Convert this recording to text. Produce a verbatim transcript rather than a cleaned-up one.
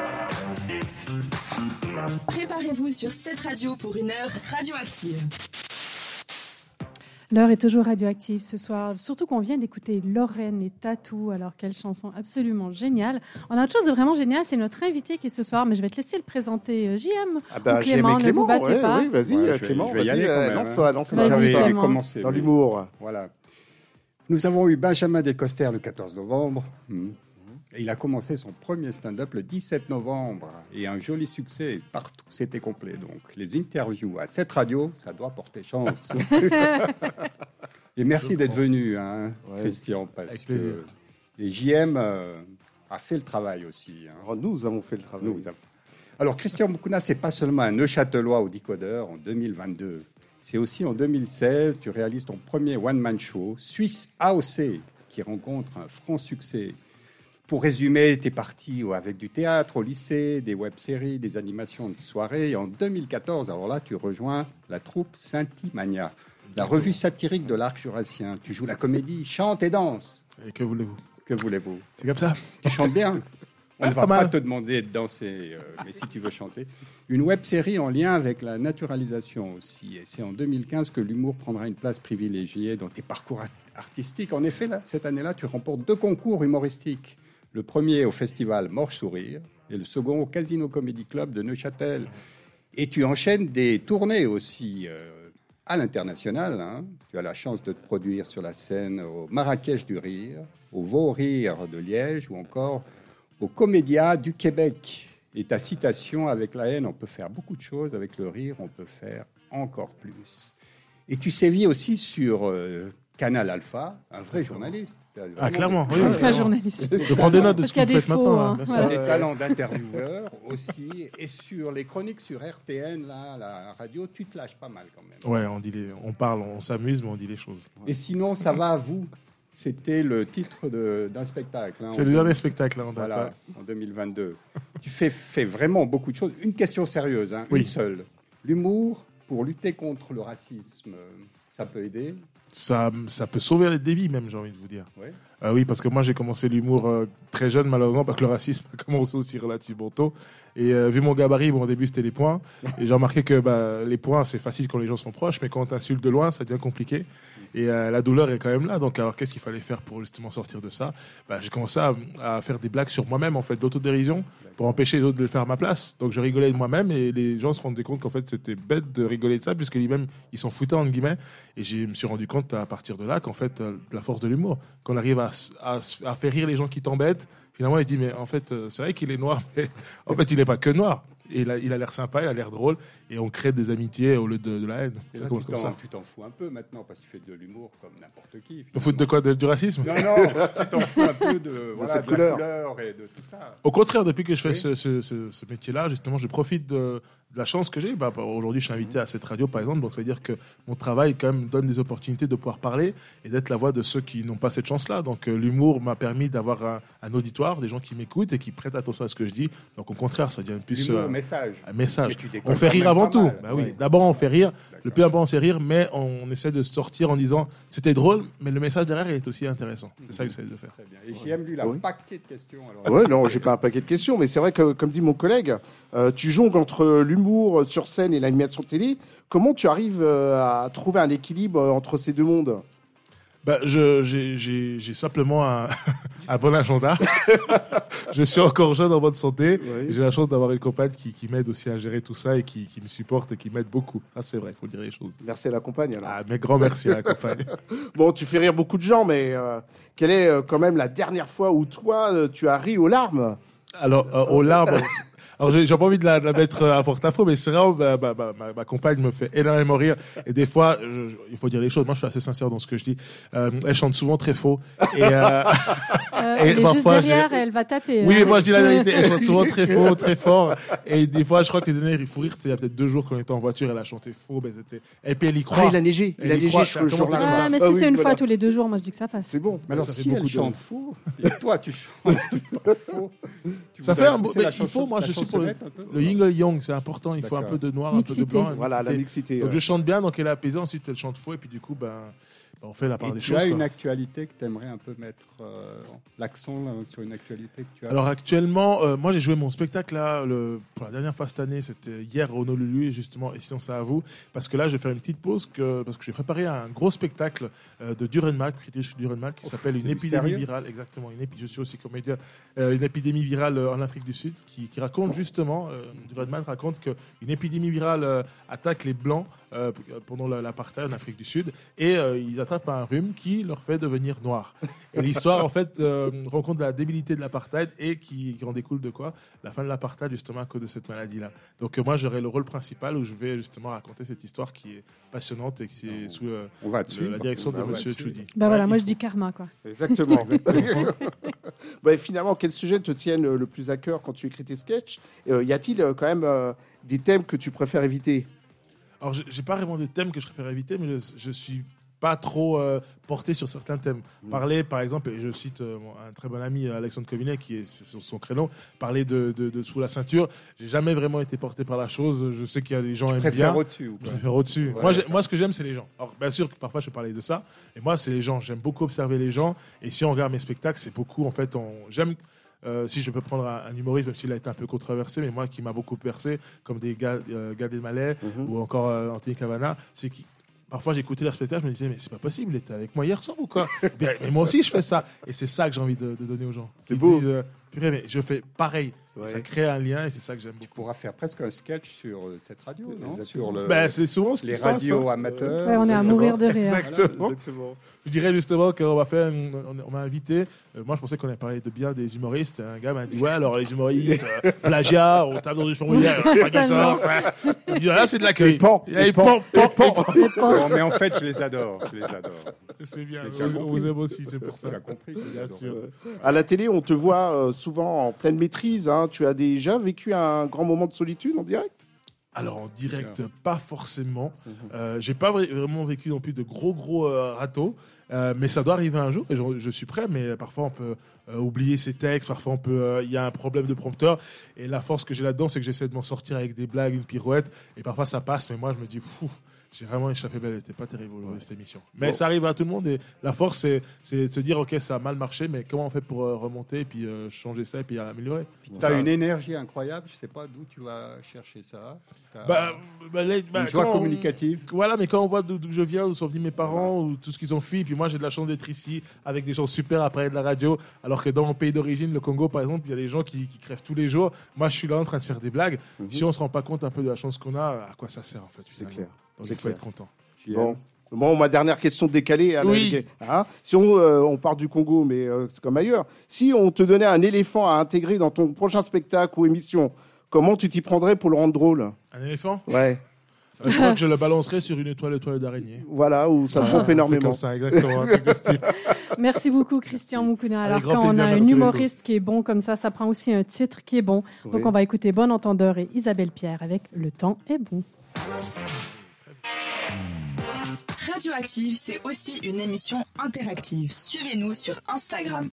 Préparez-vous sur cette radio pour une heure radioactive. L'heure est toujours radioactive ce soir, surtout qu'on vient d'écouter Lorraine et Tatou. Alors, quelle chanson absolument géniale. On a autre chose de vraiment génial, c'est notre invité qui est ce soir, mais je vais te laisser le présenter, J M ah bah, ou Clément, Clément, ne vous battez ouais, pas. Oui, vas-y, ouais, Clément, je vais y aller quand même, lance-toi, hein. lance-toi. Vas-y, J'avais Clément. commencé. Dans oui. l'humour. Voilà. Nous avons eu Benjamin Descoster le quatorze novembre. Mmh. Et il a commencé son premier stand-up le dix-sept novembre. Et un joli succès, partout c'était complet. Donc les interviews à cette radio, ça doit porter chance. Et merci Je d'être crois. venu, hein, Ouais. Christian. Parce Avec que plaisir. Et J M euh, a fait le travail aussi. Hein. Alors, nous avons fait le travail. Nous avons- Alors, Christian Moukouna, c'est pas seulement un Neuchâtelois au Décodeur en deux mille vingt-deux. C'est aussi en deux mille seize, tu réalises ton premier one-man show, Suisse A O C, qui rencontre un franc succès. Pour résumer, tu es parti avec du théâtre au lycée, des web-séries, des animations de soirée. Et en deux mille quatorze, alors là, tu rejoins la troupe Saint-Imania, la revue satirique de l'arc jurassien. Tu joues la comédie, chante et danse. Et que voulez-vous? Que voulez-vous? C'est comme ça. Tu chantes bien. On Ah, ne va pas pas mal. te demander de danser, euh, mais si tu veux chanter. Une web-série en lien avec la naturalisation aussi. Et c'est en deux mille quinze que l'humour prendra une place privilégiée dans tes parcours art- artistiques. En effet, là, cette année-là, tu remportes deux concours humoristiques. Le premier au festival Morche Sourire et le second au Casino Comedy Club de Neuchâtel. Et tu enchaînes des tournées aussi euh, à l'international. Hein. Tu as la chance de te produire sur la scène au Marrakech du Rire, au Vaux Rire de Liège ou encore au Comédia du Québec. Et ta citation, avec la haine, on peut faire beaucoup de choses. Avec le rire, on peut faire encore plus. Et tu sévis aussi sur euh, Canal Alpha, un vrai journaliste. Ah, clairement, oui. Un oui, vrai clairement. journaliste. Je prends des notes de Parce ce qu'il y a que vous des faites faux, maintenant. hein. hein, bien sûr. Tu as Voilà. des talents d'intervieweur aussi. Et sur les chroniques sur R T N, là, la radio, tu te lâches pas mal quand même. Ouais, on, dit les... on parle, on s'amuse, mais on dit les choses. Et sinon, ça va à vous. C'était le titre de- d'un spectacle. hein, C'est en le dernier spectacle, là, en date. Voilà, en deux mille vingt-deux. Tu fais, fais vraiment beaucoup de choses. Une question sérieuse, hein, Oui. une seule. L'humour, pour lutter contre le racisme, euh, ça peut aider? Ça, ça peut sauver des vies, même, j'ai envie de vous dire. Ouais. Euh, oui, parce que moi, j'ai commencé l'humour euh, très jeune, malheureusement, parce que le racisme a commencé aussi relativement tôt. Et euh, vu mon gabarit, bon, au début, c'était les poings. Et j'ai remarqué que bah, les poings, c'est facile quand les gens sont proches, mais quand on t'insulte de loin, ça devient compliqué. Et euh, la douleur est quand même là. Donc, alors, qu'est-ce qu'il fallait faire pour justement sortir de ça? Bah, j'ai commencé à, à faire des blagues sur moi-même, en fait, d'autodérision, pour empêcher les autres de le faire à ma place. Donc, je rigolais de moi-même et les gens se rendaient compte qu'en fait, c'était bête de rigoler de ça, puisque lui-même, ils s'en foutaient, entre guillemets. Et je me suis rendu compte à partir de là qu'en fait, euh, la force de l'humour, qu'on arrive à, à, à faire rire les gens qui t'embêtent, finalement, il se dit, mais en fait, euh, c'est vrai qu'il est noir, mais en fait, il n'est pas que noir. Et il a, il a l'air sympa, il a l'air drôle, et on crée des amitiés au lieu de, de la haine. Et Ça là, commence tu comme t'en, ça. tu t'en fous un peu maintenant, parce que tu fais de l'humour comme n'importe qui. On fout de quoi? De- du racisme? Non, non, tu t'en fous un peu de, voilà, cette de la couleur. couleur et de tout ça. Au contraire, depuis que je fais Oui. ce, ce- ce- ce métier-là, justement, je profite de, de la chance que j'ai. Bah, aujourd'hui, je suis invité à cette radio, par exemple, donc ça veut dire que mon travail, quand même, donne des opportunités de pouvoir parler et d'être la voix de ceux qui n'ont pas cette chance-là. Donc, euh, l'humour m'a permis d'avoir un, un auditoire, des gens qui m'écoutent et qui prêtent attention à ce que je dis. Donc, au contraire, ça devient plus L'humour, euh, message. un message. Mais tu décolles On fait quand rire même avant pas tout. mal. Bah oui. Ouais. D'abord, on fait rire. Le D'accord. plus important, c'est rire, mais on essaie de sortir en disant c'était drôle, mais le message derrière, il est aussi intéressant. C'est ça que j'essaie de faire. Très bien. Et J M, lui, il a Oui. un paquet de questions. Alors. Ouais, non, j'ai pas un paquet de questions, mais c'est vrai que, comme dit mon collègue, euh, tu jongles entre l'humour sur scène et l'animation télé. Comment tu arrives euh, à trouver un équilibre euh, entre ces deux mondes? Bah, je, j'ai, j'ai, j'ai simplement un, un bon agenda. Je suis encore jeune en bonne santé. Oui. Et j'ai la chance d'avoir une compagne qui, qui m'aide aussi à gérer tout ça et qui, qui me supporte et qui m'aide beaucoup. Ça, c'est vrai, il faut dire les choses. Merci à la compagne. Alors. Ah, mais grand merci à la compagne. Bon, tu fais rire beaucoup de gens, mais euh, quelle est euh, quand même la dernière fois où toi, euh, tu as ri aux larmes? Alors, euh, aux larmes. Alors, j'ai, j'ai pas envie de la, de la mettre euh, à porte-à-faux, mais c'est vrai, ma, ma, ma, ma- ma compagne me fait énormément rire. Et des fois, je- je- il faut dire les choses. Moi, je suis assez sincère dans ce que je dis. Euh, elle chante souvent très faux. Et, euh, Euh, Et elle est juste parfois, derrière j'ai- et elle va taper. oui, hein. mais moi, je dis la vérité. Elle chante souvent très faux, très fort. Et des fois, je crois que les derniers fous rires, c'était il y a peut-être deux jours qu'on était en voiture, elle a chanté faux. Ben, c'était... Et puis, elle y croit. Ah, il a neigé. Il Elle a y neigé croit, je- ça le a commencé jour-là. comme ça. Ah, mais Ah si oui, c'est une voilà. fois tous les deux jours, moi je dis que ça passe. C'est bon. Mais alors, Ça fait si elle beaucoup de- chante faux, et toi, tu chantes pas faux, tu Ça voudrais fait un pousser beau- la mais il faut, chanson- moi, la je suis pour le- chansonnette un peu Le yin et le yang, c'est important. Il faut un D'accord. peu de noir, un peu de Mixité. blanc. une Voilà, la mixité. mixité. Donc, ouais. je chante bien, donc elle est apaisée. Ensuite, elle chante faux. Et puis, du coup, ben, on fait la part Et des tu choses. as quoi. une actualité que tu aimerais un peu mettre euh, l'accent là, sur une actualité que tu as. Alors actuellement, euh, moi j'ai joué mon spectacle là, le, pour la dernière fois cette année, c'était hier à Honolulu, et justement, et sinon c'est à vous, parce que là je vais faire une petite pause, que, parce que j'ai préparé un gros spectacle euh, de Durenmark, British Durenmark, qui Ouf, s'appelle c'est Une du épidémie sérieux virale, exactement, une épi- je suis aussi comédien, euh, une épidémie virale euh, en Afrique du Sud, qui, qui raconte justement, euh, Durenmark raconte qu'une épidémie virale euh, attaque les Blancs euh, pendant la- l'apartheid en Afrique du Sud, et euh, ils attrapent un rhume qui leur fait devenir noirs. Et l'histoire, en fait, euh, rencontre la débilité de l'apartheid et qui, qui en découle de quoi? La fin de l'apartheid, justement, à cause de cette maladie-là. Donc, euh, moi, j'aurai le rôle principal où je vais justement raconter cette histoire qui est passionnante et qui est sous euh, On va le- dessus. la direction de On va Monsieur dessus. Tchoudi. Ben Ouais, voilà, il moi je faut. dis karma, quoi. Exactement. Ouais, finalement, quels sujets te tiennent euh, le plus à cœur quand tu écris tes sketchs? Euh, Y a-t-il euh, quand même euh, des thèmes que tu préfères éviter? Alors, j'ai j'ai pas vraiment de thèmes que je préfère éviter, mais je, je suis pas trop euh, porté sur certains thèmes. Mm. Parler, par exemple, et je cite euh, mon- un très bon ami, Alexandre Covinet, qui est c'est son, son créneau, parler de, de, de sous la ceinture. J'ai jamais vraiment été porté par la chose. Je sais qu'il y a des gens qui Tu aiment préfères bien. au-dessus ou Je pas préfère au-dessus. Ouais. Moi, j'ai- moi, ce que j'aime, c'est les gens. Alors, bien sûr que parfois, je parlais de ça. Et moi, c'est les gens. J'aime beaucoup observer les gens. Et si on regarde mes spectacles, c'est beaucoup, en fait, on... j'aime. Euh, si je peux prendre un, un humoriste, même s'il a été un peu controversé, mais moi qui m'a beaucoup percé, comme des gars, euh, Gad Elmaleh Mhm. ou encore euh, Anthony Cavana, c'est que parfois j'écoutais leur spectacle, je me disais, mais c'est pas possible, il était avec moi hier soir ou quoi? Bien, mais moi aussi, je fais ça. Et c'est ça que j'ai envie de, de donner aux gens. C'est Ils beau. disent, euh, purée, mais je fais pareil. Ouais. Ça crée un lien et c'est ça que j'aime Tu beaucoup. pourras faire presque un sketch sur euh, cette radio, non? Exactement. Sur le, Ben, c'est souvent ce qui les se passe. radios hein. amateurs. Ouais, on est à Exactement. mourir de rire. Exactement. Exactement. Je dirais justement qu'on va faire, une- on, on m'a invité. euh, moi, je pensais qu'on allait parler de bien des humoristes. Un gars m'a dit ouais, alors les humoristes, euh, plagiat, on tape dans une formulaire, pas que ça. Ouais. Il me dit là, c'est de l'accueil. Les pans, Il y a les les pans, pans, pans, pans. Mais pas- Non, mais en fait, je les adore. Je les adore. C'est bien. Mais tu as On, on compris. vous aime aussi, c'est pour ça. Tu as compris. je les Bien adore. sûr. À la télé, on te voit euh, souvent en pleine maîtrise. Hein. Tu as déjà vécu un grand moment de solitude en direct? Alors en direct, pas forcément. Mhm. Euh, j'ai pas vra- vraiment vécu non plus de gros gros euh, râteaux, euh, mais ça doit arriver un jour et je, je suis prêt. Mais parfois on peut euh, oublier ses textes, parfois on peut, euh, il y a un problème de prompteur. Et la force que j'ai là-dedans, c'est que j'essaie de m'en sortir avec des blagues, une pirouette, et parfois ça passe. Mais moi je me dis, fou, j'ai vraiment échappé belle. Elle était pas terrible aujourd'hui cette émission. Mais Bon. ça arrive à tout le monde et la force c'est c'est de se dire ok ça a mal marché, mais comment on fait pour euh, remonter et puis euh, changer ça et puis améliorer. Tu Ça- as une énergie incroyable. Je sais pas d'où tu vas chercher ça. T'as Bah, bah, les- bah, une joie quand on- communicative. Voilà, mais quand on voit d'où d'où je viens, où sont venus mes parents, ou tout ce qu'ils ont fui, puis moi j'ai de la chance d'être ici avec des gens super à parler de la radio, alors que dans mon pays d'origine, le Congo par exemple, il y a des gens qui, qui crèvent tous les jours. Moi je suis là en train de faire des blagues. Mhm. Si on se rend pas compte un peu de la chance qu'on a, à quoi ça sert en fait? C'est finalement. clair. Donc C'est il faut clair. être content. J'y Bon. aime. Bon, ma dernière question décalée. Alain, Oui. hein. Si on, euh, on part du Congo, mais euh, c'est comme ailleurs. Si on te donnait un éléphant à intégrer dans ton prochain spectacle ou émission, comment tu t'y prendrais pour le rendre drôle? Un éléphant? Ouais. Ça, je crois que je le balancerai sur une étoile, étoile d'araignée. Voilà, où ça Voilà, trompe un truc énormément. comme ça, exactement. Un truc de style. Merci beaucoup, Christian Moukouna. Alors, Avec grand quand on a plaisir, un merci humoriste qui est bon comme ça, ça prend aussi un titre qui est bon. Oui. Donc, on va écouter Bon Entendeur et Isabelle Pierre avec Le temps est bon. Radioactive, c'est aussi une émission interactive. Suivez-nous sur Instagram.